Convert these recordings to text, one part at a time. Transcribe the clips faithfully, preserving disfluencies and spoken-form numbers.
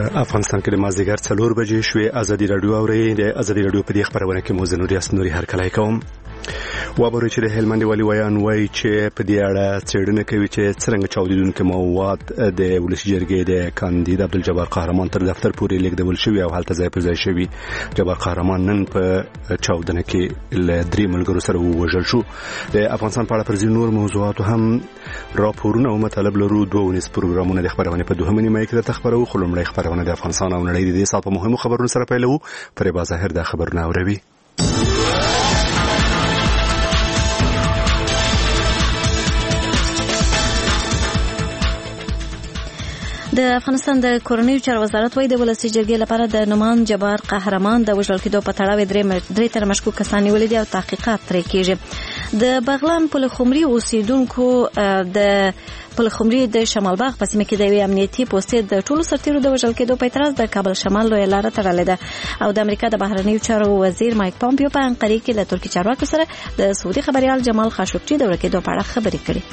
افغانستان کې د مازدیګر څلور بجې شوې. ازادي رادیو اوري د ازادي رادیو په دې خبرونه کې مو زنوري اسنوري هر کله کوم وابوري چې د هلمند والي ویان وایي چې په دې اړه څېړنه کوي چې څنګه چاودیدونکو مواد د ولسي جرګې د کاندید عبدالجبار قهرمان تر دفتر پورې لیږدول شوی او هلته ځای پر ځای شوی. جبار قهرمان نن په چاودنه کې ل درې ملګرو سره ووژل شو. د افغانستان په اړه پر ځینو نور موضوعاتو هم راپورونه او مطالب لرو. دوه ونیس پروګرامونه د خبرونه په دوهمه نیمه کې د خبرو خلمړی خبرونه د افغانستان او نړۍ د دې سات په مهمو خبرونو سره پیلو. فریبا ظاهر د خبرونه اوروي. د افغانستان د کورنیو چارو وزارت وايي د ولسي جرګې لپاره د نومان جبار قهرمان د وژل کېدو په تړاو درې درې تر مشکوک کسان نیولي دي او تحقیقات ترې کیږي. د بغلان پلخمري اوسیدونکو د پلخمري د شمال باغ په سیمه کې د یوې امنیتي پوستې د ټولو سرتیرو د وژل کېدو په اعتراض د کابل شمال لویه لاره تړلې ده او د امریکا د بهرنیو چارو وزیر مایک پامپیو په انقره کې له ترکي چارواکو سره د سعودي خبريال جمال خاشقجي د ورکېدو په اړه خبرې کړې.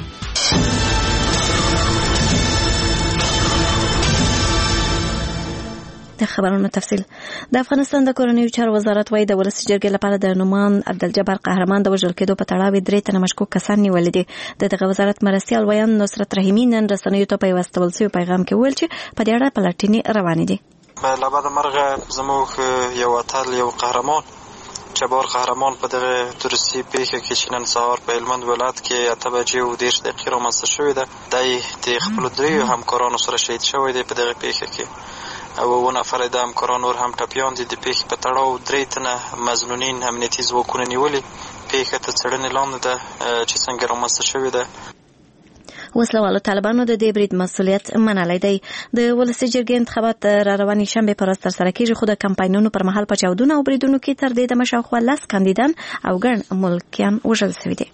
د خبرونو تفصیل. د افغانستان د کورنیو چارو وزارت وايي د ولسي جرګې لپاره د نومان عبدالجبار قهرمان د وژل کېدو په تړاو درې تنه مشکوک کسان نیولي دي. د دغه وزارت مرستیال ویان نصرت رحیمي نن رسنیو ته په یو استول شوی پیغام کې ویل چې په دې اړه پلټنې روانې دي. له بعد مرغه زموږ یو اتل یو قهرمان جبار قهرمان په دغه تورسي پیښه کې چې نن سهار په هلمند ولایت کې اته بجې او دېرش دقیقې رامنځته شوې ده. دی د خپلو دریو همکارانو سره شهید شوی دی په دغه پیښه کې او اووه نفره د همکاران نور هم ټپیان دي. د پیښې په تړاو درې تنه مظنونین امنیتي ځواکونه نیولي. پیښه ته څېړنې لاندې ده چې څنګه رامنځته شوې ده. وسلوالو طالبانو د دې برید مسؤلیت منلی دی. د ولسي جرګې انتخابات را روانې شنبې په ورځ ترسره کېږي خو د کمپاینونو پر مهال په چاودنو او بریدونو کې تر دې دمه شاوخوا لس کاندیدان او ګڼ ملکیان وژل شوي دي.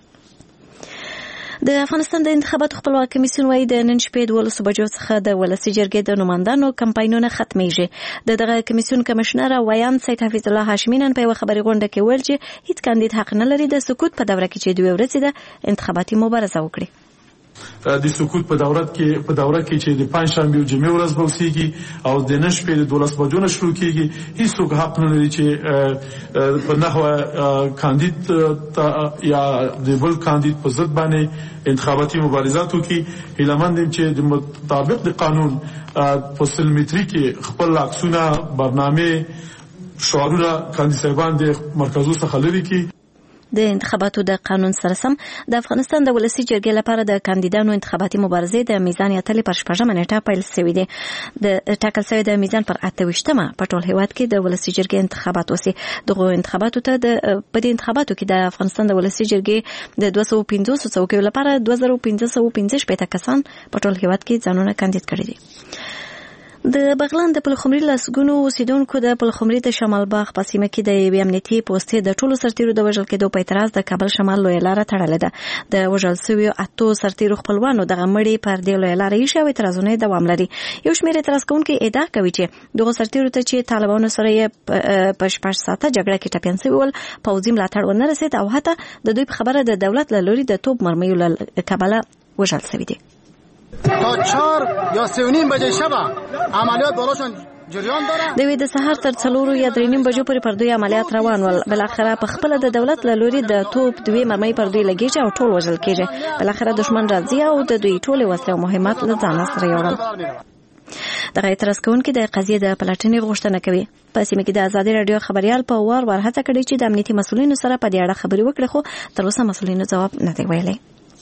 د افغانستان د انتخاباتو خپلواک کمیسیون وايي د نن شپې دولسو بجو څخه د ولسي جرګې د نمایندانو کمپاینونه ختمیږي. د دغه کمیسیون کمشنر ویان سید حفیظ الله هاشمي نن په یوه خبري غونډه کې ویل چې هیڅ کاندید حق نه لري د سکوت په دوره کې چې دوه ورځې د انتخاباتي مبارزه وکړي. د سکوت په دوره کې په دوره کې چې د پنځشنبه او جمعې ورځ بوسیږي او د نن شپې د دولس بجو نه شروع کیږي هیڅوک حق نه لري چې په نحوه کاندید یا د بل کاندید په ضد باندې انتخاباتي مبارزات وکړي. هیلمند چې د مطابق د قانون په سلمتري کې خپل عکسونه برنامه شعارونه کاندید صاحبان د مرکزو څخه لري کی. د انتخاباتو د قانون سره سم د افغانستان د ولسي جرګې لپاره د کاندیدانو انتخاباتي مبارزې د میزان اتلې پر شپږمه نیټه پیل شوې دي. د ټاکل شوی د میزان پر اته ویشتمه په ټول هیواد کې د ولسي جرګې انتخابات وسی. دغه انتخاباتو ته د په دې انتخاباتو کې د افغانستان د ولسي جرګې د دوه سوه او پنځوس څوکیو لپاره دوه زره پنځه سوه پنځه شپېته کسان په ټول هیواد کې ځانونه کاندید کړي دي. د بغلان د پلخمري لسګونو اوسیدونکو د پلخمري د شمال باغ په سیمه کې د یوې امنیتي پوستې د ټولو سرتیرو د وژل کېدو په اعتراض د کابل شمال لویه لاره تړلې ده. د وژل شویو اتو سرتیرو خپلوانو دغه مړي پر دې لویه لاره ایښي او اعتراضونه یې دوام لري. یو شمېر اعتراض کوونکي ادعا کوي چې دغو سرتیرو ته چې طالبانو سره یې په شپږ ساعته جګړه کې ټپیان شوي ول پوځي ملاتړ ونه رسېد او حتی د دوی په خبره د دولت له لوري د توپ مرمیو له کبله وژل شوي دي. تا چهار یا سه و نیم بجې شب عملیات بالاشون جریان داره. د وی د سحر تر څلورو یا درې نیم بجو پورې پر دوی عملیات روان ول. بالاخره په خپل د دولت له لوري د توپ دوی مرمۍ پر دوی لګیږي او ټول وژل کېږي. بالاخره دشمن راځي او د دوی ټول وسلې او مهمات له ځان سره یوړل. دغه اعتراض کوونکي د قضیې د پلټنې غوښتنه کوي. په سیمه کې د ازادي رادیو خبريال په وار وار هڅه کړې چې د امنیتي مسؤلینو سره په دې اړه خبرې وکړي خو تر اوسه مسؤلینو ځواب نه دی ویلی.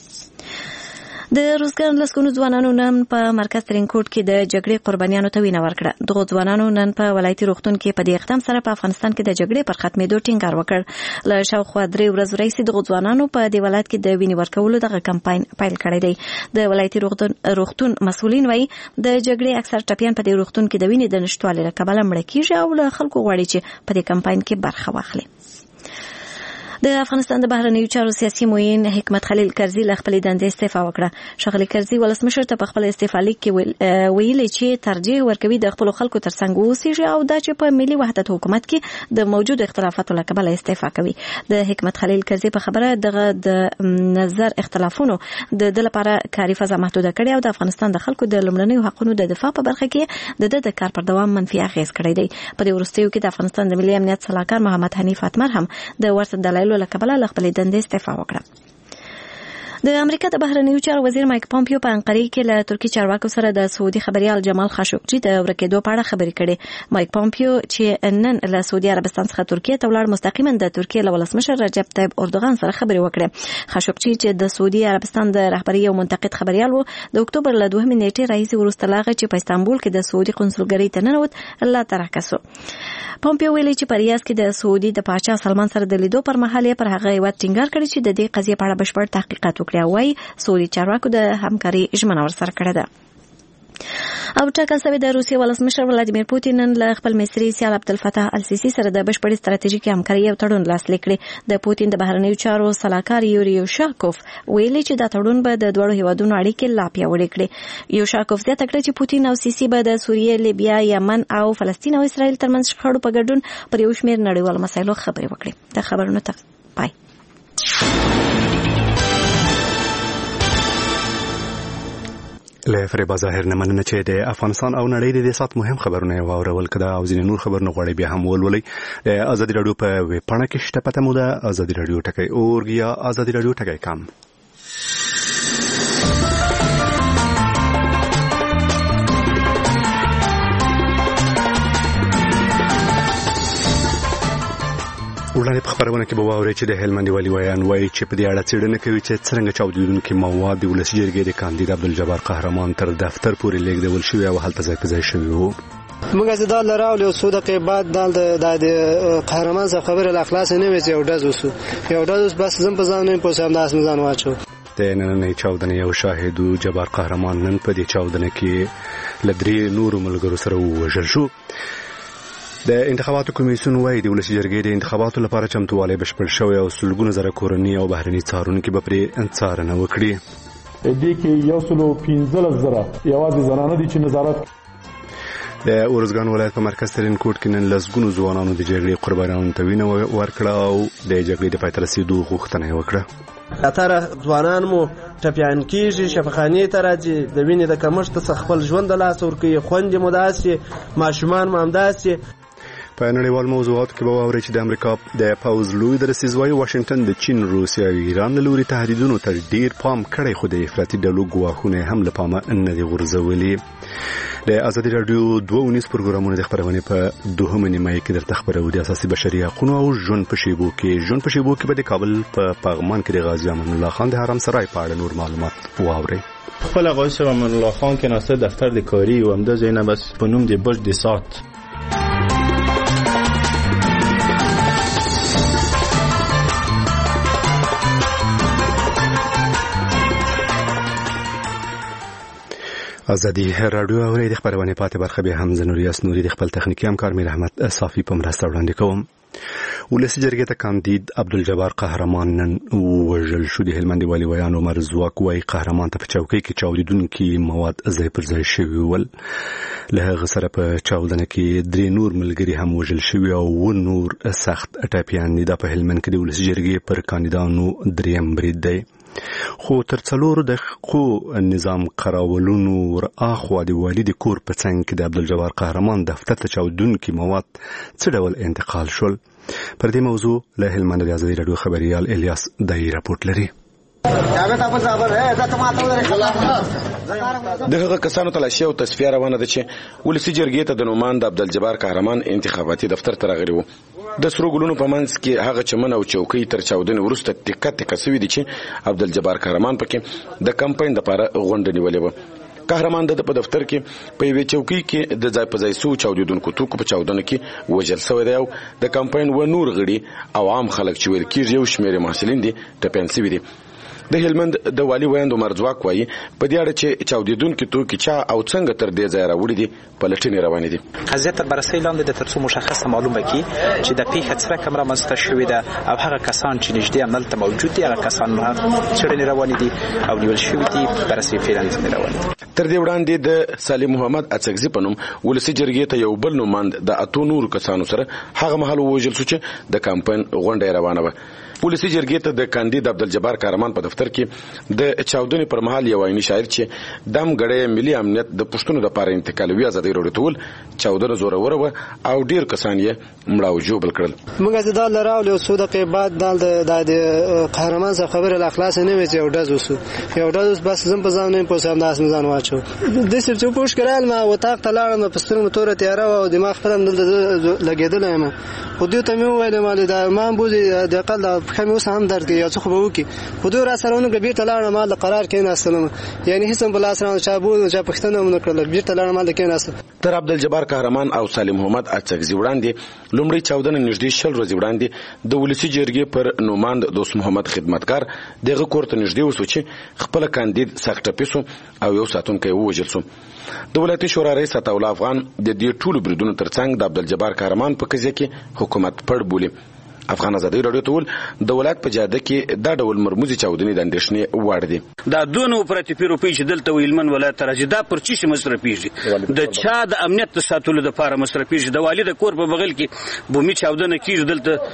د روزګان لسګونو ځوانانو نن په مرکز ترینکوټ کې د جګړې قربانیانو ته وینا ورکړه. دغه ځوانانو نن په ولایتي روغتون کې په دې اقدام سره په افغانستان کې د جګړې پر ختمېدو ټینګار وکړ. له شاوخوا درې ورځې راهیسې دغه ځوانانو په دې ولایت کې د وینې ورکولو دغه کمپاین پیل کړی دی. د ولایتي روغتون مسؤلین وایي د جګړې اکثر ټپیان په دې روغتون کې د وینې د نشټوالي له کبله مړه کېږي او له خلکو غواړي چې په دې کمپاین کې برخه واخلي. د افغانستان د بهرنیو چارو سیاسي معین حکمت خلیل کرزي له خپلې دندې استعفا وکړه. ښاغلي کرزي ولسمشر ته په خپل استعفا لیک کې ویلي چې ترجیح ورکوي د خپلو خلکو ترڅنګ واوسیږي او دا چې په ملي وحدت حکومت کې د موجود اختلافاتو له کبله استعفا کوي. د حکمت خلیل کرزي په خبره دغه د نظر اختلافونو د د لپاره کاري فضا محدوده کړې او د افغانستان د خلکو د لومړنیو حقوقو د دفاع په برخه کې د د کار پر دوام منفي اغیز کړی دی. په دې وروستیو کې د افغانستان د ملي امنیت صلاحکار محمد حنیف اتمر هم د ورته دلایلو له کبله له خپلې دندې استعفا وکړه. د امریکا د بهرنیو چارو وزیر مایک پامپیو په انقره کې له ترکي چارواکو سره د سعودي خبريال جمال خاشقجي د ورکېدو په اړه خبرې کړې. مایک پامپیو چې نن له سعودي عربستان څخه ترکیه ته ولاړ مستقیما د ترکیه له ولسمشر رجب طيب اردوغان سره خبرې وکړې. خاشقجي چې د سعودي عربستان د رهبرۍ او منتقد خبريال وو د اکتوبر له دوهمې نیټې راهیسې وروسته لاغه چې په استانبول کې د سعودي قونسلګرۍ ته ننوت الله ترکسو. پامپیو ویلي چې په ریاض کې د سعودي د پاچا سلمان سره د لیدو پر مهال یې پر هغه هیواد ټینګار کړی چې د دې قضیې په اړه بشپړ تحقیقات وکړي او وايي سعودي چارواکو د همکاري ژمنه ورسره کړې ده. او ټاکل شوی د روسیې ولسمشر ولادیمیر پوتین نن له خپل مصري سیال عبدالفتاح السیسي سره د بشپړې ستراتیژیکي همکارۍ یو تړون لاسلیک کړی. د پوتین د بهرنیو چارو سلاکار یوري یوشاکوف ویلي چې دا تړون به د دوړو هیوادونو اړیکې لا پیاوړې کړي. یوشاکوف زیاته کړه چې پوتین او سیسي به د سوریې، لیبیا، یمن او فلسطین او اسرائیل ترمنځ شخړو په ګډون پر یو شمېر نړیوالو مسایلو خبرې وکړي. د خبرونو ته پای. له فریبا ظاهر نه مننه چې د افغانستان او نړۍ د سات مهم خبرونه واورول کړه او ځینې نور خبرونه غواړي بیا هم ولولئ. د ازادي رادیو په ویب پاڼه کې شته پته مو ده ازادي رادیو ټکی اورګ یا ازادي رادیو ټکی کام. وړاندې په خبرونه کې به واورئ چې د هلمند والي ویان وایي چې په دې اړه څېړنه کوي چې څرنګه چاودېدونکي مواد د ولسي جرګې د کاندید عبدالجبار قهرمان تر دفتر پورې لیږدول شوي او هلته ځای په ځای شوي وو. موږ چې دا لراولو څو دقیقې بعد د د قهرمان څخه خبره له خلاص نه وځي یو ډز وسو یو ډز بس زم په ځان نه پوسم داس نه ځان واچو. د نننۍ چاودنې یو شاهد جبار قهرمان نن په دې چاودنه کې له درې نورو ملګرو سره ووژل شو. د انتخاباتو کمیسیون وايي د ولسي جرګې د انتخاباتو لپاره چمتووالی بشپړ شوی او سلګونه زره کورنۍ او بهرني څارونکي به پرې څارنه وکړي. دې کې یو سلو پنځلس زره یوازې زنانه دي چې نظارت. د اورزګان ولایت په مرکز ترین کوټ کې نن لسګونو ځوانانو د جګړې قربانیانو ته وینه ورکړه او د جګړې د پای ته رسېدو غوښتنه یې وکړه. اتره ځوانان مو ټپیان کیږي، شفاخانې ته راځي، د وینې د کمښت څخه خپل ژوند د لاس ورکوي، خویندې مو داسې، ماشومان مو همداسې. په نړیوال موضوعاتو کې به واورئ چې د امریکا د پوځ لوی درسیز وايي واشنگټن د چین، روسیه او ایران له لوري تهدیدونو ته ډیر پام کړی خو د افراطي ډلو ګواښونه هم له پامه نه دي غورځولي. د ازادي رادیو دوه ونیز پروګرامونه د خبرونه په دوهمه نیمه کې درته خبرو دي اساسي بشري حقوقو او ژوند په شیبو کې ژوند په شیبو کې به د کابل په پغمان کې د غازی امان الله خان د حرم سرای په اړه نور معلومات واورئ. خپل غازی امان الله خان کې ناسته دفتر د کاری او همدا زینه بس په نوم د بش د سات ازادي رادیو اوري د خبرونه پاتې برخه به هم زنوریاس نوري د خپل تخنیکی همکار میر احمد صافي په مرسته وړاندې کوم. ولسي جرګې ته کاندید عبدالجبار قهرمان نن وژل شو. د هلمند والي ویان عمر زواک وايي قهرمان ته په چوکۍ کې چاودېدونکي مواد ځای پر ځای شوي ول. له هغه سره په چاودنه کې درې نور ملګري هم وژل شوي او و نور سخت ټپیان دي. دا په هلمند کې د ولسي جرګې پر کاندیدانو دریم برید دی. خو تر څلور دقیقو نظام قراولونو ور اخوا د والي د کور په څنګ کې د عبدالجبار قهرمان دفتر ته چاودونکي مواد څه ډول انتقال شول. پر دې موضوع له هلمند د ازادي رادیو خبريال الیاس دای راپورټ لري. دغه کسانو تلاشي او تصفیه روانه ده چې ولسي جرګې ته د نوماند عبدالجبار قهرمان انتخاباتي دفتر ته راغلی وو. د سرو ګلونو په منځ کې هغه چمن او چوکۍ تر چاودنې وروسته ټیکه ټیکه سوي دي چې عبدالجبار قهرمان پکې د کمپاین لپاره غونډه نیولې وه. قهرمان د په دفتر کې په یوې چوکۍ کې د ځای په ځای سو چاودېدونکو توکو په چاودنه کې وژل شوی دی او د کمپاین و نور غړي او عام خلک چې ویل کېږي یو شمېر محصلین دي ټپیان شوي دي. د هلمند د والي ویاند عمر ځواک وایي په دې اړه چې چاودیدونکي توکي چا او څنګه تر دې ځای راوړي دي پلټنې روانې دي. قضیه تر بررسۍ لاندې د ترڅو مشخصه معلومه کی چې د پیښې څرک هم رامنځته شوې ده او هغه کسان چې نږدې همدلته موجود دي هغه کسان هم څېړنې روانې دي او نیول شوي دي بررسۍ فعلا روانې دي. تر دې وړاندې د سالم محمد اڅکزي په نوم ولسي جرګې ته یو بل نوماند د اتو نورو کسانو سره هغه مهال ووژل شو چې د کمپاین غونډه روانه وه. ولسي جرګې ته د کاندید عبدالجبار کارمان په دفتر کې د چاودنې پر مهال یو عیني شاعر چې دم غړې ملي امنیت د پښتون لپاره انتقالوي ازادي وروړتول چاودنه زوروره و او ډیر کسان یې مړه او جوړ کړل. موږ د لراو له سود کې بعد د د قهرمان څخه خبره له اخلاص نه وي چې یو ډز وسو یو ډز بس زم په ځان نه پوسام داس مزان واچو د څه څه پوښ کړل ما وتاق تلاړم په سترګو تور تیار او دماغ خپل لګیدل یم خو دوی ته مې وویل مال دا ما بوزي د اقل خمه اوس هم درد کې یو څه خو وکی خو دوی را سره نو بیرته لاړم مال قرار کې نه استلم یعنی هیڅ بل اسره چابو چې پښتنه مونږ کړل بیرته لاړم مال کې نه است. تر عبدالجبار کارمان او سالم محمد اڅکزي وړاندې لومړی چاودنه نږدې شل ورځې وړاندې د ولسي جرګې پر نوماند دوست محمد خدمتکار دغه کورته نږدې وسو چې خپل کاندید سخت پیسو او یو ساتونکی ووژل شو. د ولایتي شورا رئیس عطاالله افغان د دې ټولو بریدونو ترڅنګ د عبدالجبار کارمان په قضیه کې حکومت پړ بولي. افغان ازادي رادیو ټول د ولایت په جاده کې دا ډول مرموزي چاودنې د اندېښنې وړ دي. دا دونه اپراتیفي روپۍ چې دلته هلمند ولایت ته راځي دا پر چی شي مصرفېږي د چا د امنیت د ساتلو دپاره مصرفېږي. د والي د کور په بغل کې بومي چاودنه کېږي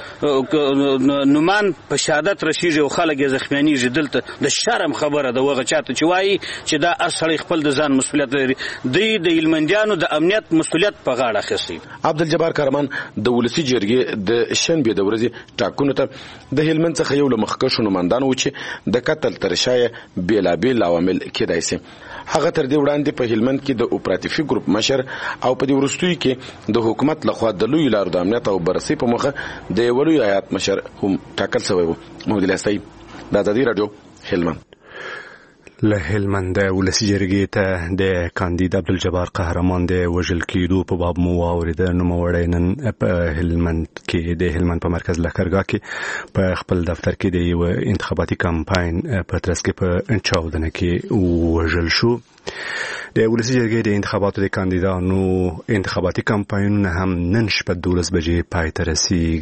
دلته نومان په شهادت رسېږي او خلک یې زخمیانېږي. دلته د شرم خبره د هغه چاته چې وایي چې دا هر سړی خپل د ځان مسؤلیت لري دوی د هلمندیانو د امنیت مسؤلیت په غاړه اخیستی. عبدالجبار کارمان د ولسي جرګې د شنبې د ورځې ټاکنو ته د هلمند څخه یو له مخکښو نوماندانو و چې د قتل تر شا یې بېلابېل عوامل کېدای سي. هغه تر دې وړاندې په هلمند کې د اپراتیفي ګروپ مشر او په دې وروستیو کې د حکومت لخوا د لویو لارو د امنیت او بررسۍ په موخه د یو لوی هیات مشر هم ټاکل شوی و. محمد الاسعی د ازادي راډیو هلمند. له هلمند ولسي جرګې ته د کاندید عبدالجبار قهرمان د وژل کېدو په باب مو واورېده. نوموړی نن په هلمند کې د هلمند په مرکز لښکرګاه کې په خپل دفتر کې د یو انتخاباتي کمپاین په ترڅ کې په چاودنه کې وژل شو. د ولسي جرګې د انتخاباتو د کاندیدانو انتخاباتي کمپاینونه هم نن شپه دولس بجې پای ته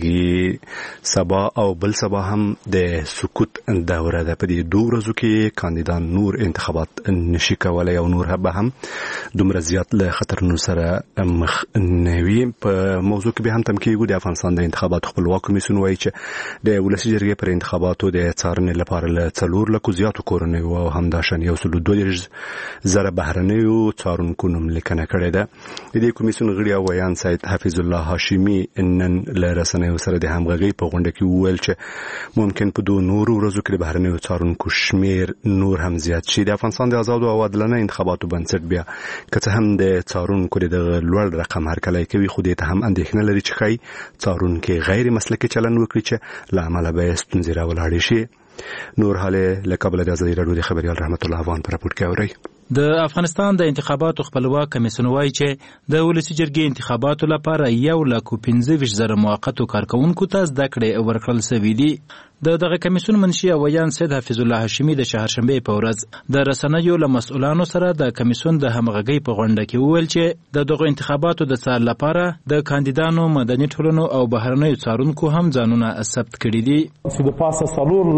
رسیږي. سبا او بل سبا هم د سکوت دوره ده. په دې دوه ورځو کې کاندیدان نور انتخابات نشي کولای او نور به هم دومره زیات له خطرونو سره مخ نه وي. په موضوع کې به هم تم کېږو. د افغانستان د انتخاباتو خپلواک کمیسیون وایي چې د ولسي جرګې پر انتخاباتو د څارنې لپاره له څلور لکو زیاتو کورنیو او همداشان یو سلو دوه دېرش زره بهرنیو څارونکو نوملیکنه کړې ده. د دې کمیسیون غړي او ویان سید حفیظ الله هاشمي نن له رسنیو سره د همغږۍ په غونډه کې وویل چې ممکن په دوه نورو ورځو کې د بهرنیو څارونکو شمیر نور هم زیات شي. د افغانستان د آزادو او عادلانه انتخاباتو بنسټ بیا که څه هم د څارونکو د لوړ رقم هرکلی کوي خو دې ته هم اندېښنه لري چې ښایي څارونکي غیر مسلکي چلند وکړي چې له امله به یې ستونزې راولاړې شي. نور حالې له کابل د ازادي راډیو د خبریال رحمت الله افغان په راپور کې اورئ. د افغانستان د انتخاباتو خپلواک کمیسیون وایي چې د ولسي جرګې انتخاباتو لپاره یو لک پنځه ویشت زره موقتو کارکونکو ته زده کړې ورکړل شوي دي. د دغه کمیسیون منشي او ویان سید حفیظ الله هاشمي د چهارشنبې په ورځ د رسنیو له مسؤلانو سره د کمیسیون د همغږۍ په غونډه کې وویل چې د دغه انتخاباتو د څار لپاره د کاندیدانو مدني ټولنو او بهرنیو څارونکو هم ځانونه ثبت کړي دي. چې د پاسه څلور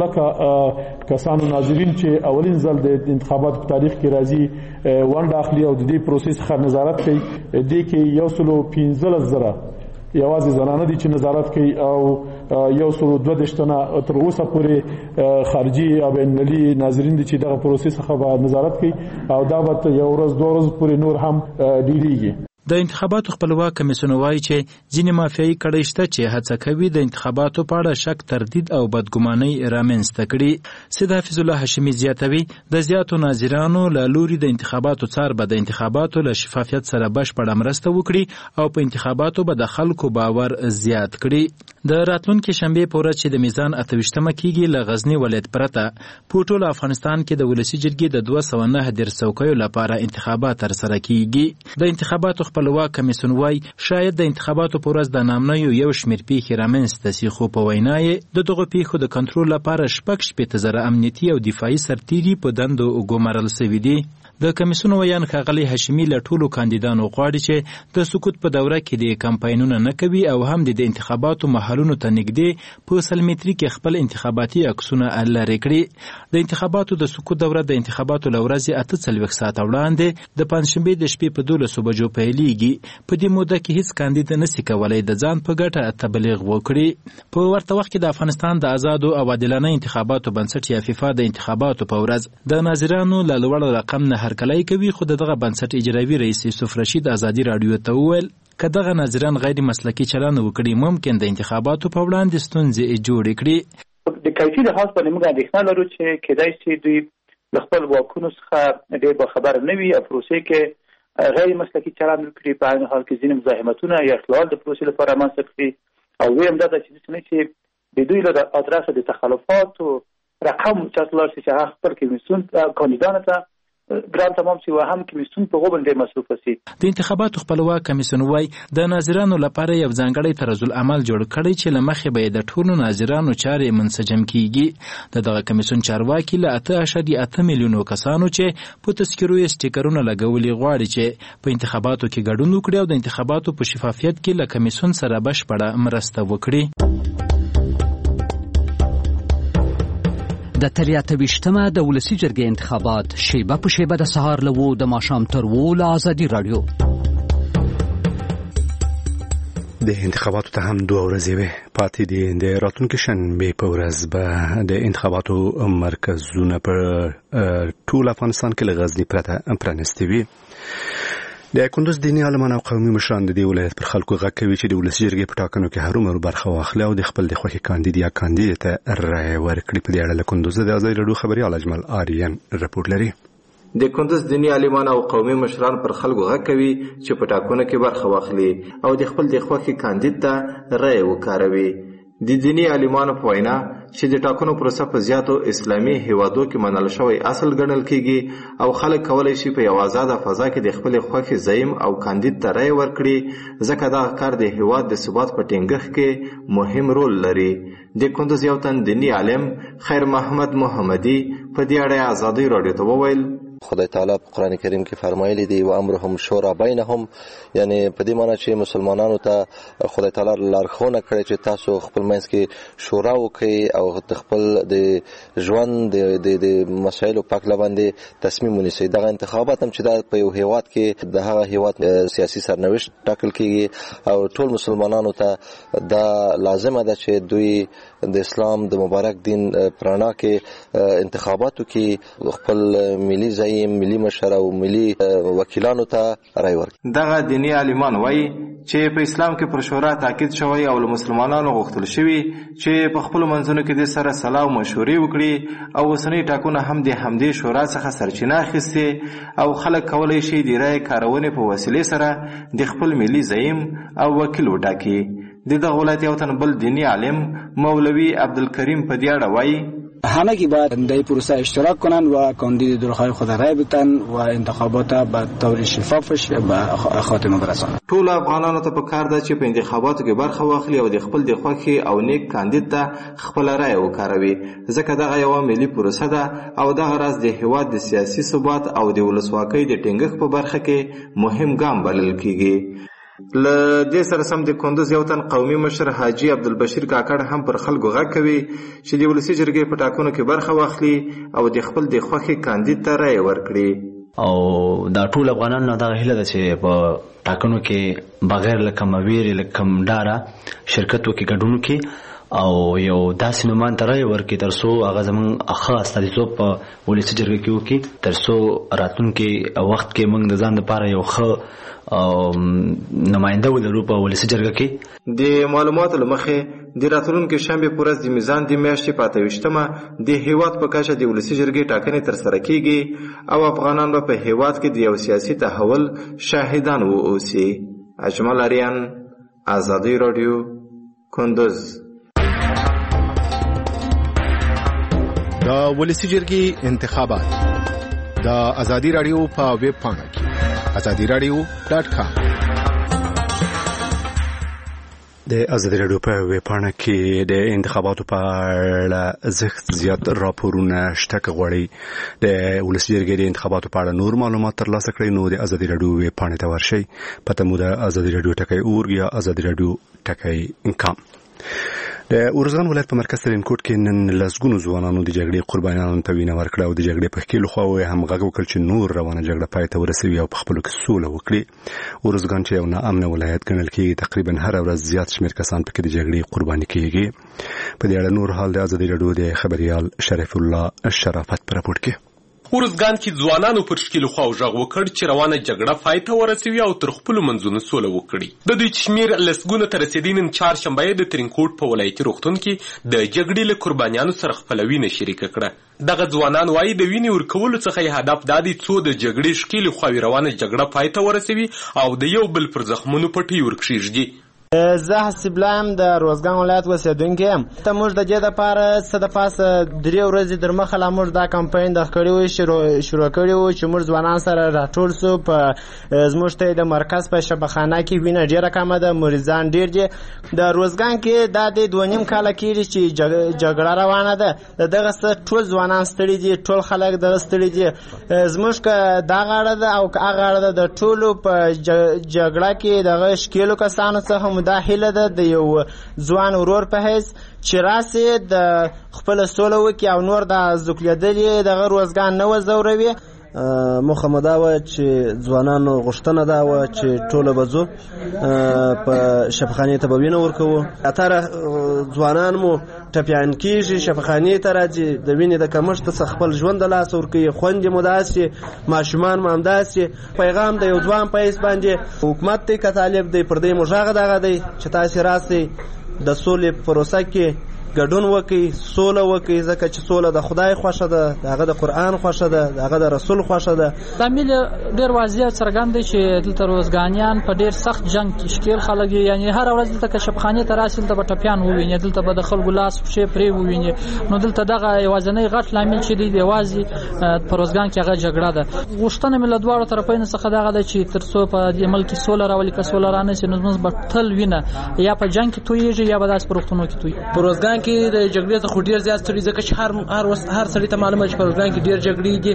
لکه کسانو ناظرین چې اولین ځل د انتخاباتو په تاریخ کې راځي ونډه اخلي او د دې پروسس څخه نظارت کوي. دې کې یو سلو پنځلس زره یوازې زنانه دي چې نظارت کوي او یو سلو دوه دېرش تنه تر اوسه پورې خارجي او بین‌المللي ناظرین دي چې دغه پروسس څخه به نظارت کوي او دا به یو ورځ دوه ورځې پورې نور هم ډیریږي. د انتخاباتو خپلواک کمیسیون وایي چې ځینې مافیایي کړۍ شته چې هڅه کوي د انتخاباتو په اړه شک، تردید او بدګمانۍ رامنځته کړي. سید حفیظ الله هاشمي زیاتوي د زیاتو ناظرانو له لوري د انتخاباتو څار به د انتخاباتو له شفافیت سره بشپړه مرسته وکړي او په انتخاباتو به د خلکو باور زیات کړي. د راتلونکي شنبې په ورځ چې د میزان اته ویشتمه کېږي له غزني ولایت پرته په ټول افغانستان کې د ولسي جرګې د دوه سوه نهه دېرش څوکیو لپاره انتخابات ترسره کېږي. د انتخاباتو پلوه کمیسیون وایي شاید د انتخاباتو په ورځ د نامنیو یو شمېر پیښې رامنځته سي، خو په وینا یې د دغو پیښو د کنټرول لپاره شپږ شپېته زره امنیتي او دفاعي سرتیري په دندو ګومارل سوي دي. د کمیسیون ویان ښاغلی هاشمي له ټولو کاندیدانو غواړي چې د سکوت په دوره کې د کمپاینونه نه کوي او هم د انتخاباتو محلونو ته نږدې په سلمیتري کې خپل انتخاباتي عکسونه لرې کړي. د انتخاباتو د سکوت دوره د انتخاباتو له ورځې اته څلوېښت ساعته وړاندې د پنجشنبې د شپې په دولسو بجو پیلیږي. په دې موده کې هیڅ کاندید نسي کولی د ځان په ګټه تبلیغ وکړي. په ورته وخت کې د افغانستان د آزادو او عادلانه انتخاباتو بنسټ یا فیفا د انتخاباتو په ورځ د ناظرانو له لوړ رقم نه هرکلی کوي، خو دغه بنسټ اجرایي رئیس یوسف رشید ازادي راډیو ته وویل که دغه ناظران غیر مسلکي چلند وکړي ممکن د انتخاباتو په وړاندې ستونزې جوړې کړي. د کیفي لحاظ باندې موږ اندېښنه لرو چې کېدای شي دوی له خپل واکونو څخه ډېر باخبره نه وي او پروسې کې غیر مسلکي چلند وکړي، په عین حال کې ځینې مزاحمتونه یا اختلال د پروسې لپاره رامنځته کړي. او ویم دا ده چې داسې نه چې د دوی له ادرسه د تخلفاتو رقم چاته لاړ شي چې هغه خپل کمیسیون کاندیدانو ته ګران تمام شي و هم کمیسیون په غوبن ډېر مصروف شي. د انتخاباتو خپلواک کمیسیون وایي د ناظرانو لپاره یو ځانګړی طرزالعمل جوړ کړی چې له مخې به یې د ټولو ناظرانو چارې منسجم کیږي. د دغه کمیسیون چارواکي له اته اعشاریه اته میلیونو کسانو چې په تذکرو یې سټیکرونه لګولي غواړي چې په انتخاباتو کې ګډون وکړي او د انتخاباتو په شفافیت کې له کمیسیون سره بشپړه مرسته وکړي. د اتیا ویشتمه د ولسي جرګې انتخابات شیبه په شیبه د سهار له وو د ماښام تر وو له ازادي راډیو. د انتخاباتو ته هم دوه ورځې وې پاتې دي. د راتلونکي شنبې په ورځ به د انتخاباتو مرکزونه په ټول افغانستان کې له غزني پرته پرانیستي وي. د کندوز دیني عالمان او قومي مشران د دې ولایت پر خلکو غږ کوي چې د ولسي جرګې په ټاکنو کې هرومرو برخه واخلي او د خپل د خوښې کاندید یا کاندید ته رایه ورکړي. په دې اړه له کندوز د ازادي راډیو خبريال اجمل آریان رپورټ لري. د کندوز دیني عالمان او قومي مشران پر خلکو غږ کوي چې په ټاکنو کې برخه واخلي او د خپل د خوښې کاندید ته رایه وکاروي. د دیني عالمانو په وینا چې د ټاکنو پروسه په زیاتو اسلامي هیوادو کې منل شوی اصل ګڼل کیږي او خلک کولای شي په یو آزاده فضا کې د خپل خوښې زعیم او کاندید ته رایه ورکړي، ځکه دا کار د هیواد د ثبات په ټینګښت کې مهم رول لري. د کندوز یو تن دیني عالم خیر محمد محمدي په دې اړه ازادي راډیو ته وویل خدای تعالی په قران کریم کې فرمایلی دی و امرهم شورا بینهم، یعنی په دې معنی چې مسلمانانو ته خدای تعالی لارښوونه کړې چې تاسو خپل منځ کې شورا وکړئ او د خپل د ژوند د د مسایلو په اړه باندې تصمیم ونیسئ. دغه انتخابات هم چې دا په یو هیواد کې د هغه هیواد سیاسي سرنوشت ټاکل کیږي او ټول مسلمانانو ته دا لازمه ده چې دوی د اسلام د مبارک دین پرانا کې انتخاباتو کې خپل ملي ملي مشر او ملي وکیلانو ته رای ورکړي. دغه دیني عالمان وایي چې په اسلام کې پر شورا تاکید شوی او له مسلمانانو غوښتل شوی چې په خپل منځونو کې د سره صلاح او مشورې وکړي او اوسنۍ ټاکنه هم د همدې شورا څخه سرچینه اخیستې او خلک کولای شي د رای کارونې په وسیلې سره د خپل ملي زعیم او وکیل وټاکي. د دغه ولایت یو تن بل دیني عالم مولوی عبدالکریم په دې اړه وایي همگی باید در پروسه اشتراک کنند و کاندید درخواست خود رای بدن و انتخابات به طور شفافش به خاتمه برسانند. ټول افغانانو ته پکار ده چې په انتخاباتو کې برخه واخلي او د خپل د خوښې او نیک کاندید ته خپل رای وکاروي، ځکه دغه یو ملي پروسه ده او دغه راز د هیواد د سیاسي ثبات او د ولسواکۍ د ټینګښت په برخه کې مهم ګام بلل کیږي. ل دې سره سم د کندوز یو تن قومي مشر حاجی عبدالبشیر کاکړ هم پر خلکو غږ کوي چې د ولسي جرګې په ټاکنو کې برخه واخلي او د خپل د خوښې کاندید ته رایه ورکړي. او دا ټول افغانانو دغه هیله ده چې په ټاکنو کې بغیر له کوم ویرې له کوم ډاره شرکت وکړي، ګډون وکړي او یو داسې نومان ته رایه ورکړي تر څو هغه زموږ ښه استازیتوب په ولسي جرګه کې وکړي، تر څو راتلونکي وخت کې موږ د ځان لپاره یو ښه نماینده ولرو په ولسي جرګه کې. د معلوماتو له مخې د راتلونکي شنبې په ورځ د میزان د میاشتې په اته ویشتمه د هیواد په کچه د ولسي جرګې ټاکنې ترسره کیږي او افغانان به په هیواد کې د یو سیاسي تحول شاهدان واوسي. اجمل آریان، ازادي راډیو، کندوز. د ولسي جرګې انتخابات د ازادي راډیو په ویب پاڼه کې ازادي راډیو ډاټ کام د ازادي راډیو په ویبپاڼه کې د انتخاباتو په اړه زښت زیات راپورونه شته که غواړئ د ولسي جرګې د انتخاباتو په اړه نور معلومات ترلاسه کړئ نو د ازادي راډیو ویبپاڼې ته ورشئ. پته مو د ازادي راډیو ټکی اورګ یا ازادي راډیو ټکی کام. د ارزګان ولایت په مرکز ترینکوټ کې نن لسګونو ځوانانو د جګړې قربانیانو ته وینه ورکړه او د جګړې په ښکېلو خواوې هم غږ وکړ چې نور روانه جګړه پای ته ورسوي او په خپلو کې سوله وکړي. ارزګان چې یو ناامنه ولایت ګڼل کېږي تقریبا هره ورځ زیات شمېر کسان پکې د جګړې قرباني کېږي. په دې اړه نور حال د ازادي راډیو د خبريال شریف الله شرافت په راپور کې. ورزګان کې ځوانانو پر شکل خو ژغ وکړ چې روانه جګړه پای ته ورسوي او تر خپل منځونو سوله وکړي. د دوی شمیر لسګونه تر رسیدین چهارشنبه د ترینکوټ په ولایتي روغتون کې د جګړې له قربانیانو سره خپل وینه شریک کړه. دغه ځوانان وايي د وینې ورکولو څخه هدف دا دی څو د جګړې شکل خو روانه جګړه پای ته ورسوي او د یو بل پر زخمونو پټي ورکشيږي. زه حسیب الله یم د روزګان ولایت اوسېدونکی یم. ته موږ د دې دپاره څه د پاسه درې ورځې در مخه لا موږ دا کمپاین د کړی وو شروع کړی وو چې موږ ځوانان سره راټول سو. په زموږ ته د مرکز په شفاخانه کې وینه ډېره کمه ده، مریضان ډېر دي. د روزګان کې دا د دوه نیم کاله کېږي چې جګړه روانه ده. د دغه څه ټول ځوانان ستړي دي، ټول خلک دغه ستړي دي. زموږ که دغه اړه ده او که هغه اړه ده د ټولو په جګړه کې دغه ښکېلو کسانو څخه دا هیله ده د یو ځوان ورور په حیث چې راسي د خپل سوله وکړي او نور د زوکلیدلې دغه روزګان نه وځوروي. موخه مو دا وه چې ځوانانو غوښتنه دا وه چې ټوله به ځو په شفاخانې ته به وینه ورکوو. اتره ځوانان مو ټپیان کېږي، شفاخانې ته راځي، د وینې د کمښت څخه خپل ژوند د لاسه ورکوي. خویندې مو داسې، ماشومان مو همداسې. پیغام د یو ځوان په حیث باندې حکومت دی که طالب دی پر دې مو غږ دغه دی چې تاسې راسئ د سولې په پروسه کې ګډون وکړي، سوله وکړي، ځکه چې سوله د خدای خوښه ده، د هغه د قرآن خوښه ده، د هغه د رسول خوښه ده. لامل ډېر واضح څرګند دی چې دلته روزګانیان په ډېر سخت جنګ کې ښکېل خلک دي. یعنې هره ورځ دلته که شفاخانې ته راسي دلته به ټپیان وویني، دلته به د خلکو لاس پښې پرې وویني. نو دلته دغه یوازینی غټ لامل چې دی یوازې په روزګان کې هغه جګړه ده. غوښتنه مې له دواړو طرفینو څخه دغه ده چې تر څو په دې ملک کې سوله راولي، که سوله رانشي نو زموږ به تل وینه یا په جنګ کې تویېږي یا به داسې په روغتونو کې تویېږي. په روزګان کې د جګړې څخه ډېر زیات ستړي ځکه چې هر هر هر سړي ته معلومه چې په روزګان کې ډېر جګړې دي.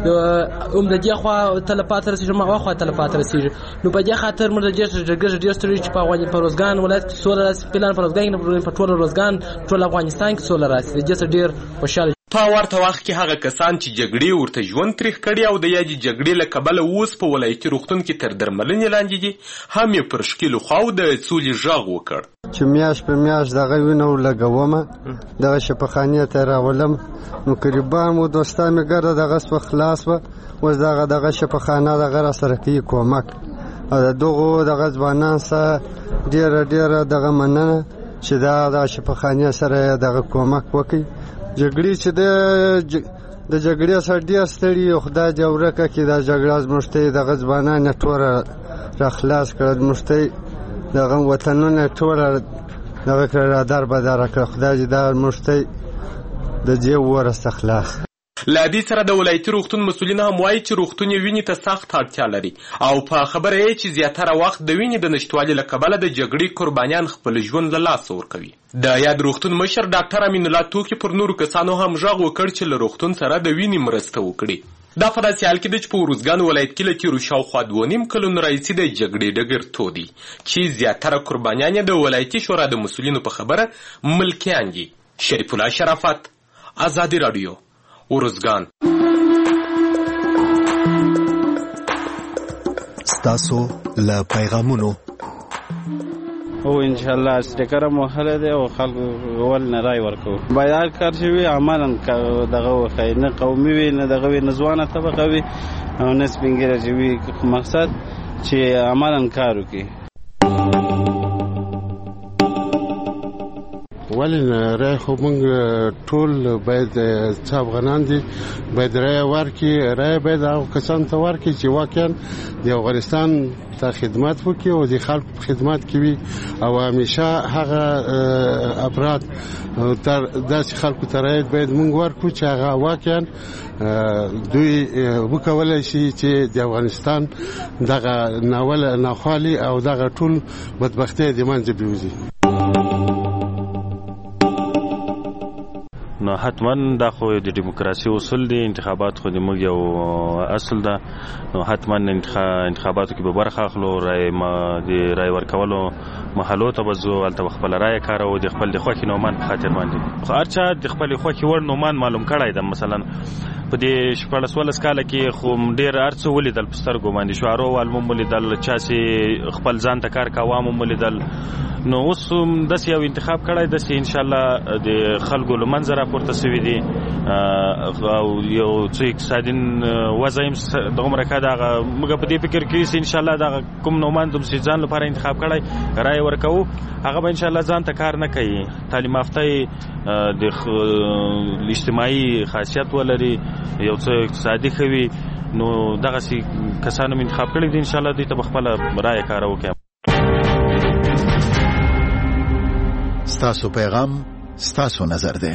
هم د دې خوا تلفات رسېږي، هم هغه خوا تلفات رسېږي. نو په دې خاطر موږ د دې جګړې ډېر ستړي چې په روزګان ولایت کې سوله راسي. پلان په روزګان کې په ټول روزګان ټول افغانستان کې سوله راسي. د دې څخه ډېر خوشحاله. په ورته وخت کې هغه کسان چې جګړې ورته ژوند تریخ کړي او د یادې جګړې له کبله اوس په ولایتي روغتون کې تر درملنې لاندې دي هم یې پر ښکېلو خواو د سولې غږ وکړ. چې میاشت په میاشت دغه وینه ولګومه، دغه شفاخانې ته راولم، نو قریبا مو دوستان مې ګرده دغه سوه خلاص وه. اوس دغه دغه شفاخانه دغه را سره کوي کومک. او د دغو دغه ځوانان سره ډېره ډېره دغه مننه چې دا دغه شفاخانې سره دغه کومک وکړي. جګړې چې د جګړې سره ډېر ستړي یو، خدای دې ورکه کړي دا جګړه زموږ ته دغه ځوانان یې ټوله را خلاص کړه، زموږ ته دغه وطنونه ټوله دغه کړه را در بدره کړه. خدای دې دا زموږ ته د دې ورسته خلاص. له دې سره د ولایتي روغتون مسؤلین هم وایي چې روغتون یې وینې ته سخت اړتیا لري او په خبره یې چې زیاتره وخت د وینې د نشتوالي له کبله د جګړې قربانیان خپل ژوند له لاسه ورکوي. د یاد روغتون مشر ډاکټر امین الله توکي پر نورو کسانو هم غږ وکړ چې له روغتون سره د وینې مرسته وکړي. دا په داسې حال کې ده چې په ارزګان ولایت کې له تېرو شاوخوا دوه نیم کلونو راهیسې د جګړې ډګر تودي چې زیاتره قربانیان یې د ولایتي شورا د مسؤلینو په خبره ملکیان دي. شریف الله شرافت، ازادي راډیو، ارزګان. ستاسو له پیغامونو او ان شاء الله ستکره مهله ده او خلک ول نه راي ورکو باید هر کار شي عملاً دغه وخی نه قومي وي نه دغه نه ځوانه طبقه وي او نه سپینګره جوي مقصد چې عملاً کار وکړي. ولې رای خو موږ ټول باید څه افغانان دي باید رای ورکړي. رای باید هغو کسانو ته ورکړي چې واقعا د افغانستان ته خدمت وکړي او د خلکو په خدمت کې وي او همیشه هغه افراد تر داسې خلکو ته رای باید موږ ورکړو چې هغه واقعا دوی وکولی شي چې د افغانستان دغه ناوله ناخوالي او دغه ټول بدبختۍ د منځه بوځي. نو حتما دا خو د دیموکراسي اصول دي، انتخابات خو د موږ یو اصل ده، نو حتما انتخاباتو کې به برخه اخلو، رای ما د رای ورکولو محلو ته به ځو، هلته به خپله رایه کاروو، د خپل د خوښې نومان په خاطر باندې. خو هر چا د خپلې خوښې وړ نومان معلوم کړی ده. مثلا په دې شپاړس ولس کاله کې خو ډېر هر څه ولیدل په سترګو باندې، شعارو والمو ولیدل، چا چې خپل ځان ته کار کوه هم ولیدل. نو اوس داسې یو انتخاب کړی، داسې انشاءالله د خلکو له منځه راپورته سوي دي او یو څه اقتصادي وضع هم دغومره ښه ده. هغه موږ په دې فکر کې چې انشاءالله دغه کوم نوماند هم چې ځان لپاره انتخاب کړی رایې ورکوو، هغه به انشاءالله ځان ته کار نه کوي، تعلیم یافته د اجتماعي خاصیت ولري، یو څه اقتصادي ښه وي، نو دغسې کسان هم انتخاب کړي دي، انشاءالله دوی ته به خپله رایه کاره وکړي. ستاسو پیغام ستاسو نظر ده.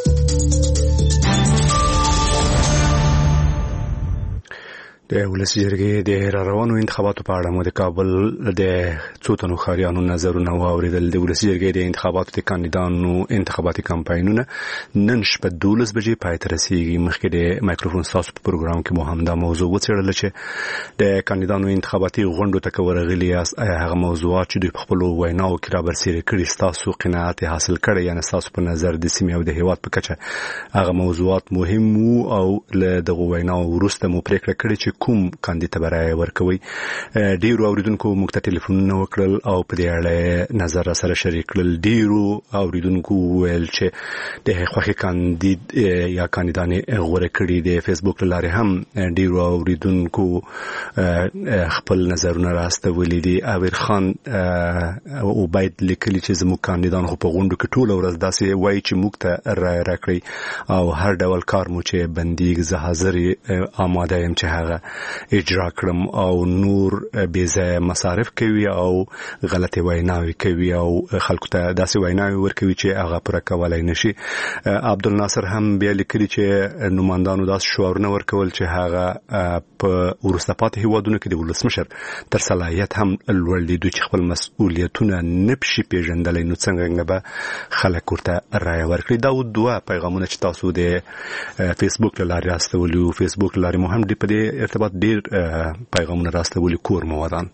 د ولسي جرګې د راروانو انتخاباتو په اړه مو د کابل د څو تنو ښاریانو نظرونه واورېدل. د ولسي جرګې د انتخاباتو د کاندیدانو انتخاباتي کمپاینونه نن شپه دولس بجې پای ته رسېږي. مخکې د مایکروفون ستاسو په پروګرام کې مو هم دا موضوع وڅېړله چې د کاندیدانو انتخاباتي غونډو ته که ورغلي یاست، آیا هغه موضوعات چې دوی په خپلو ویناوو کې رابرسېره کړي ستاسو قناعت یې حاصل کړی، یعنې ستاسو په نظر د سیمې او د هېواد په کچه هغه موضوعات مهم وو او له دغو ویناو وروسته مو پرېکړه کړې چې کوم کاندید ته به رایه ورکوي. ډېرو اورېدونکو موږ ته ټلیفونونه وکړل او په دې اړه نظر راسره شریک کړل. ډېرو اوریدونکو وویل چې د خوښې کاندید یا کاندیدانې غوره کړي. د فیسبوک له لارې هم ډېرو اوریدونکو خپل نظرونه راستولي دي. عبیر خان عبید لیکلي چې زموږ کاندیدان خو په غونډو کې ټوله ورځ داسې وایي چې موږ ته رایه راکړئ او هر ډول کار مو چې بندیږي زه حاضر آماده یم چې هغه اجرا کړم او نور بې ځایه مصارف کوي او غلطې ویناوې کوي او خلکو ته داسې ویناوې ورکوي چې هغه پوره کولی نشي. عبدالناصر هم بیا لیکلي چې نوماندانو داسې شعارونه ورکول چې هغه په وروسته پاتې هېوادونو کې د ولسمشر تر صلاحیت هم لوړ دي، دوی چې خپل مسؤلیتونه نه پشي پېژندلی، نو څنګه به خلک ورته رایه ورکړي. دا دوه پیغامونه چې تاسو د فیسبوک له لارې راستولي وو. فیسبوک له لارې مو هم په دې ارتباط ډېر پیغامونه راستولي. کور موادان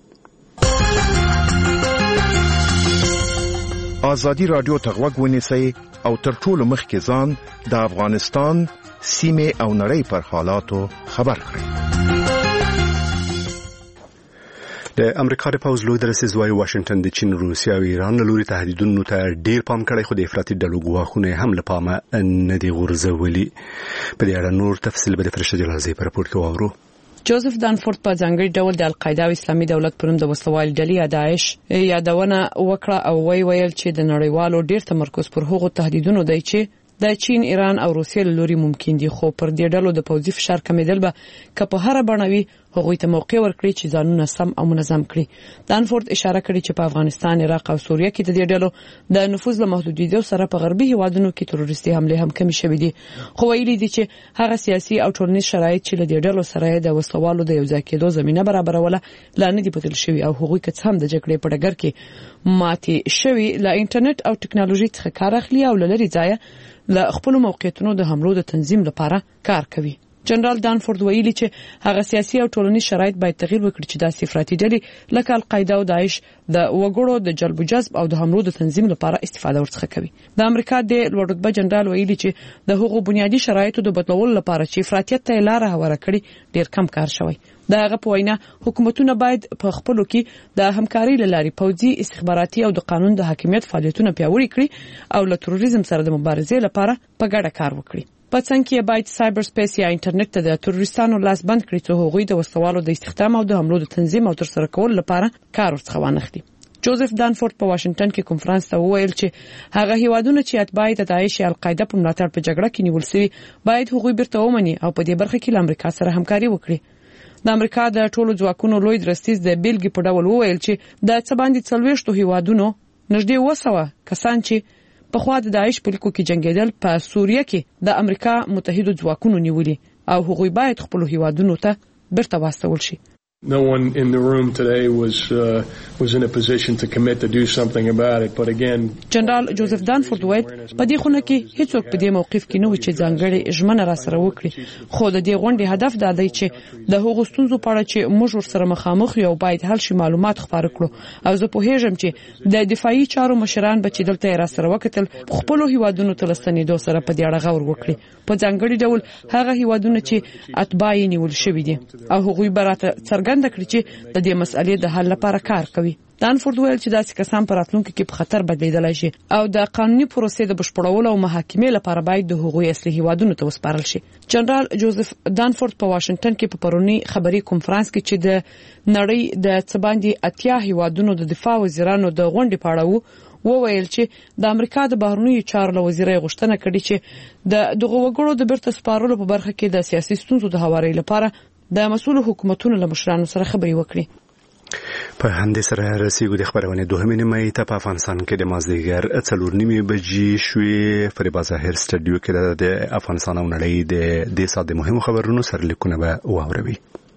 ازادي رادیو ته غوږ ونیسئ او تر ټولو مخکې ځان د افغانستان سیمې او نړۍ پر حالاتو خبر کړئ. د امریکا د پوځ لوی درسیز وايي واشنگټن د چین، روسیه او ایران له لوري تهدیدونو ته ډیر پام کړی، خو د افراطي ډلو ګواښونه هم له پامه نه دي غورځولي. په دې اړه نور تفصیل به د فرشته جلالزی په راپور کې واورو. جوزف دانفورد په ځانګړي ډول د القاعده او اسلامي دولت پر نوم د وسلوال ډلې داعش یادونه وکړه او وی ویل چې د نړیوالو ډیر تمرکز پر هغو تهدیدونو دی چې د چین، ایران او روسیې له لوري ممکن دي، خو پر دې ډلو د پوځي فشار کمیدل به که په هر بڼوي هغوی ته موقع ورکړي چې ځانونه سم او منظم کړي. دانفورد اشاره کړې چې په افغانستان، عراق او سوریه کې د دې ډلو د نفوذ له محدودیدو سره په غربي هیوادونو کې تروریستي حمله هم کمې شوې دي، خو ویلي دي چې هغه سیاسي او ټولنیز شرایط چې له دې ډلو سره د وسلوالو د یوځای کېدو زمينه برابروله لا نه دي بدل شوي او هغوی که څه هم د جګړې په ډګر کې ماتې شوي له انټرنیټ او ټکنالوژي څخه کار اخلي او له لرې ځایه له خپل موقعیتونو د حملو د تنظیم لپاره کار کوي. جنرال دانفورد ویلي چې هغه سیاسي او ټولنیز شرایط باید تغیر وکړي چې د افراطي ډلې لکه القاعده او داعش د وګړو د جلب جذب او د حملو د تنظیم لپاره استفاده ورڅخه کوي. د امریکا د لوړ رتبه جنرال ویلي چې د هغو بنیادی شرایطو د بدلولو لپاره چې افراطیت ته لار هواره کړي ډیر کم کار شوی. دا هغه په وینا حکومتونه باید په خپلو کې د همکاري لاري پوځي، استخباراتي او د قانون د حاکمیت فعالیتونه پیاوړي کړي او له تروریزم سره د مبارزې لپاره په ګډه کار وکړي. په څنګه کې باید سایبر سپیس یا انټرنیټ ته د تروریستانو لاس بند کړي چې هغوی د وسلوالو د استخدام او د حملو د تنظیم او ترسره کولو لپاره کار ورڅخه وانخلي. جوزف دانفورد په واشنگټن کې کنفرانس ته وویل چې هغه هیوادونه چې اتباع د داعش یا القاعده په ملاتړ په جګړه کې نیول شوي باید هغوی بیرته ومني او په دې برخه کې له امریکا سره همکاري وکړي. د امریکا د ټولو ځواکونو لوی درستیز د بیلګې په ډول وویل چې د څه باندې څلوېښتو هیوادونو نږدې اوه سوه کسان چې په خوا د داعش په لیکو کې جنگیدل په سوریه کې د امریکا متحدو ځواکونو نیولي او هغوی باید خپل هیوادونو ته بیرته واستول شي. No one in the room today was uh, was in a position to commit to do something about it, but again جنرال جوزف دانفورد وایي په دې خونه کې هیڅوک په دې موقف کې نه و چې ځانګړي ژمنه را سره وکړي، خو د دې غونډې هدف دا دی چې د هغو ستونزو په اړه چې موږ ورسره مخامخ یو باید حل شي معلومات خپاره کړو، او زه پوهیږم چې د دفاعي چارو مشران به چې دلته را سره وکتل خپل هیوادونو ته لستنېدو سره په دې اړه غور وکړي، په ځانګړي ډول هغه هیوادونه چې اتباع یې نیول شوي دي او هغوی به راته څرګنده کړي چې د دې مسئلې د حل لپاره کار کوي. دانفورد ویل چې داسې کسان په راتلونکي کې په خطر بدلیدلی شي او د قانوني پروسې د بشپړولو او محاکمې لپاره باید د هغوی اصلي هیوادونو ته وسپارل شي. جنرال جوزف دانفورد په واشنگټن کې په پرونی خبري کنفرانس کې چې د نړۍ د څباندې اتیا هیوادونو د دفاع وزیرانو د غونډې په اړه و وویل چې د امریکا د بهرنیو چارو له وزیرۍ غوښتنه کړې چې د دغه وګړو د بیرته سپارلو په برخه کې د سیاسي ستونزو د هواري لپاره د مسؤل حکومتونو له مشرانو سره خبرې وکړي. په همدې سره رسیدو د خبرونه دوه نیمه ته په افغانستان کې د مازدیګر څلور نیمه بجې شوې فریبا ظاهر سټډیو کې د افغانستان او نړۍ د دې ساده مهمو خبرونو سره لیکونه به واوروي.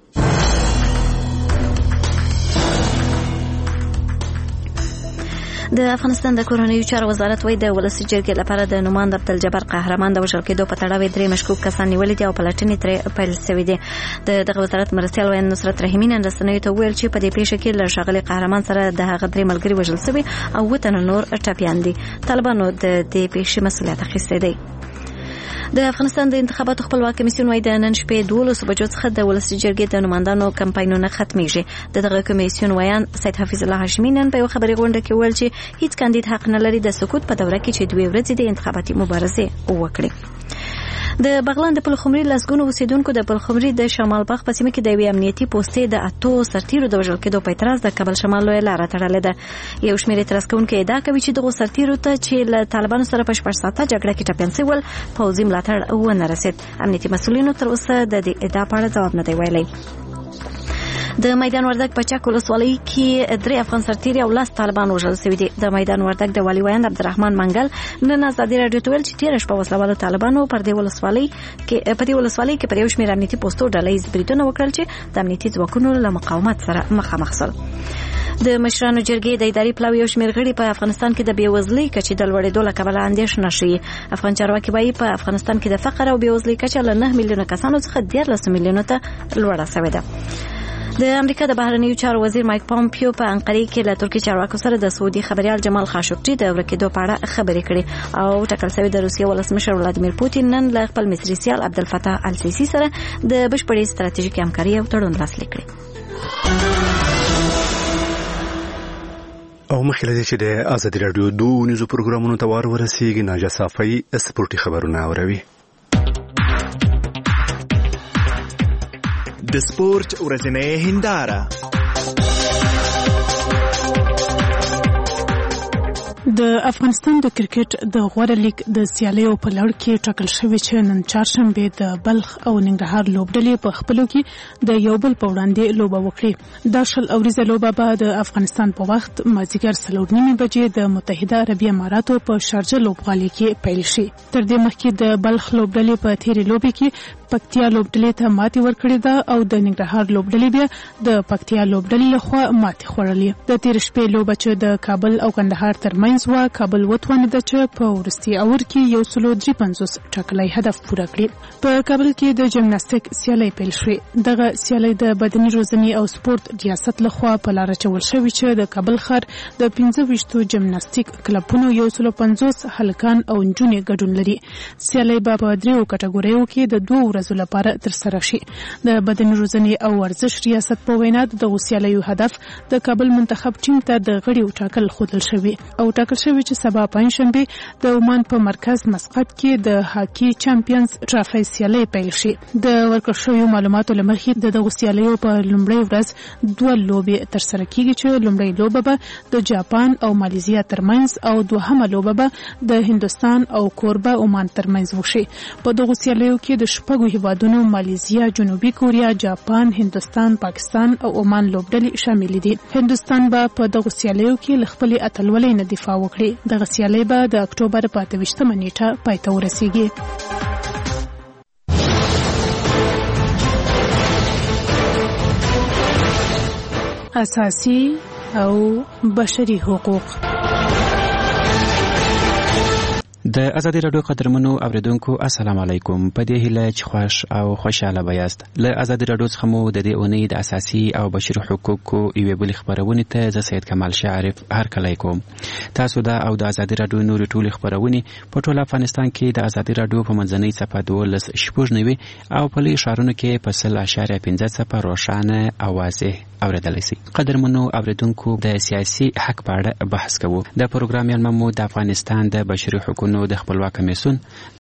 د افغانستان د کورنیو چارو وزارت وایي د ولسي جرګې لپاره د نوماند عبدالجبار قهرمان د وژل کېدو په تړاو درې مشکوک کسان نیولي دي او پلټنې ترې پیل شوې دي. د دغه وزارت مرستیال ویاند نصرت رحیمي نن رسنیو ته وویل چې په دې پیښه کې له ښاغلي قهرمان سره د هغه درې ملګري وژل شوي او اووه تنه نور ټپیان دي. طالبانو د دې پیښې مسؤلیت اخیستی دی. د افغانستان د انتخاباتو خپلواک کمیسیون وايي د نن شپې دولسو بجو څخه د ولسي جرګې د نوماندانو کمپاینونه ختمیږي. د دغه کمیسیون ویان سید حفیظ الله هاشمي نن په یو خبري غونډه کې ویل چې هیڅ کاندید حق نه لري د سکوت په دوره کې چې دوه ورځې د انتخاباتي مبارزې وکړي. د بغلان د پلخمري لسګونو اوسیدونکو د پلخمري د شمال باغ په سیمه کې د یوې امنیتي پوستې د اتو سرتیرو د وژل کېدو په اعتراض د کابل شمال لویه لاره تړلې ده. یو شمېر اعتراض کوونکي ادعا کوي چې دغو سرتیرو ته چې له طالبانو سره په شپږ ساعته جګړه کې ټپیان شول پوځي ملاتړ ونه رسید. امنیتي مسؤلینو تر اوسه د دې ادعا په اړه ځواب نه دی ویلی. د میدان وردګ په چک ولسوالۍ کې درې افغان سرتیري او لاس طالبان وژل شوي دي. د میدان وردګ د والي ویاند عبدالرحمن منګل نن ازادي راډیو ته ویل چې تېره شپه وسله والو طالبانو پر دې ولسوالۍ کې په دې ولسوالۍ کې پر یو شمېر امنیتي پوستو ډلهییز بریدونه وکړل چې د امنیتي ځواکونو له مقاومت سره مخامخ شول. د مشرانو جرګې د اداري پلاوي یو شمېر غړي په افغانستان کې د بېوزلۍ کچې د لوړېدو له کبله اندېښنه ښیي. افغان چارواکي وایي په افغانستان کې د فقر او بېوزلۍ کچه له نه میلیونه کسانو څخه دیارلس میلیونو ته لوړه شوې ده. د امریکا د بهرنیو چارو وزیر مایک پامپیو په انقره کې له ترکیې چارواکو سره د سعودي خبريال جمال خاشقجي د ورکېدو په اړه خبرې کړې او ټاکل شوی د روسیې ولسمشر ولادیمیر پوتین نن له خپل مصري سیال عبدالفتاح السیسی سره د بشپړې ستراتیژیکي همکاري او تړون لاسلیک کړی. او مخکې له دې چې د ازادي راډیو دوه نیوزو پروګرامونو ته وار ورسیږي ناجا صافی سپورتي خبرونه اوري. د سپورت ورځنۍ هنداره. د افغانستان د کرکټ د غوړه لیګ د سیالیو په لړ کې ټاکل شوی چې نن چهارشنبه د بلخ او ننګرهار لوبډلې په خپلو کې د یو بل په وړاندې لوبه وکړي. دا شل اوریزه لوبه به د افغانستان په وخت مازیګر څلور نیمې بجې د متحده عربي اماراتو په شارجه لوبغالي کې پیل شي. تر دې مخکې د بلخ لوبډلې په تیرې لوبې کې پکتیا لوبډلې ته ماتې ورکړې ده او د ننګرهار لوبډلې بیا د پکتیا لوبډلې لخوا ماتې خوړلې. د تیر شپې لوبه چې د کابل او کندهار ترمنځ و کابل وتوانېده چې په وروستي اور کې یو سلو درې پنځوس ټاکلی هدف پوره کړي. په کابل کې د جمناستیک سیالۍ پیل شوې. دغه سیالۍ د بدني روزنې او سپورت ریاست لخوا په لاره اچول شوې چې د کابل ښار د پنځه ویشتو جمناستیک کلبونو یو سلو پنځوس هلکان او نجونې ګډون لري. سیالۍ به په دریو کټګوریو کې د دوه ورځو لپاره ترسره شي. د بدني روزنې او ورزش ریاست په وینا د سیالیو هدف د کابل منتخب ټیم ته د غړیو ټاکل ښودل شوی او ټاکل شوی چې سبا پنځشنبه د عمان په مرکز مسقط کې د هاکی چمپیونز ټرافي سیالۍ پیل شي. د ورکړل شویو معلوماتو له مخې د دغو سیالیو په لومړۍ ورځ دوه لوبې ترسره کیږي چې لومړۍ لوبه به د جاپان او ماليزیا ترمنځ او دوهمه لوبه به د هندستان او کوربه عمان ترمنځ وشي. په دغو سیالیو کې د شپږو هیوادونو ماليزیا، جنوبي کوریا، جاپان، هندستان، پاکستان او عمان لوبډلې شامل دي. هندستان به په دغو سیالیو کې له خپلې اتلولۍ نه دفاع وکړي. دغه سیالۍ به د اکتوبر په اته ویشتمه نیټه پای ته ورسیږي. اساسي او بشري حقوق. د ازادي رادیو قدرمنو اوریدونکو السلام علیکم. په دې هیله چې خوش او خوشاله بیاست. له ازادي رادیو څخه مو د دې اونۍ د اساسي او بشري حقوقو یوې بلې خبرونې ته زه سید کمال شعرف هرکلی کوم. تاسو دا او د ازادي رادیو نورې ټولې خبرونې په ټول افغانستان کې د ازادي رادیو په منځنۍ څپه دولس شپږ نوي او په لویو ښارونو کې په سل اشاریه پنځه څپه روښانه او واضح اوریدلی سي. قدرمنو اوریدونکو د سیاسي حق په اړه بحث کوو. د پروګرام یعنی مو د افغانستان د بشري حقوقو د خپلواک کمیسیون